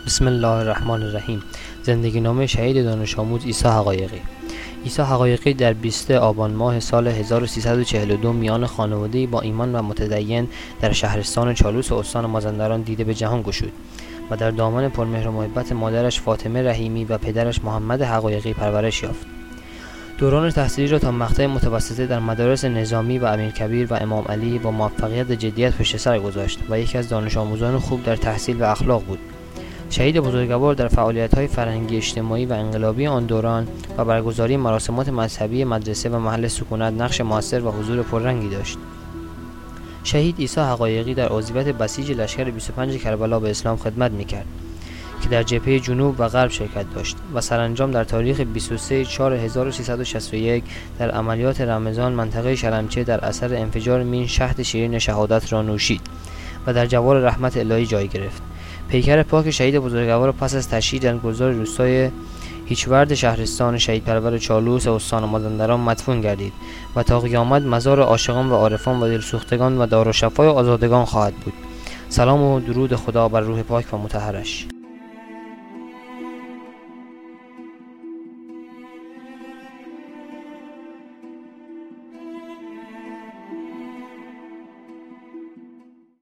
بسم الله الرحمن الرحیم. زندگی نامه شهید دانش آموز عیسی حقایقی. عیسی حقایقی در 20 آبان ماه سال 1342 میان خانواده‌ای با ایمان و متدین در شهرستان چالوس و استان مازندران دیده به جهان گشود و در دامن پرمهر و محبت مادرش فاطمه رحیمی و پدرش محمد حقایقی پرورش یافت. دوران تحصیلی را تا مقطع متوسطه در مدارس نظامی و امیرکبیر و امام علی با موفقیت و جدیت پشت سر گذاشت و یکی از دانش آموزان خوب در تحصیل و اخلاق بود. شهید بزرگوار در فعالیت‌های فرهنگی، اجتماعی و انقلابی آن دوران و برگزاری مراسمات مذهبی مدرسه و محل سکونت نقش موثر و حضور پررنگی داشت. شهید عیسی حقایقی در عضویت بسیج لشکر 25 کربلا به اسلام خدمت می‌کرد که در جبهه جنوب و غرب شرکت داشت و سرانجام در تاریخ 23/4/1361 در عملیات رمضان منطقه شلمچه در اثر انفجار مین شهد شیرین شهادت را نوشید و در جوار رحمت الهی جای گرفت. پیکر پاک شهید بزرگوار پس از تشییع در گذار روستای هیچورد شهرستان شهید پرور چالوس استان مازندران مدفون گردید و تا قیامت مزار عاشقان و عارفان و دلسوختگان و دارالشفای آزادگان خواهد بود. سلام و درود خدا بر روح پاک و مطهرش.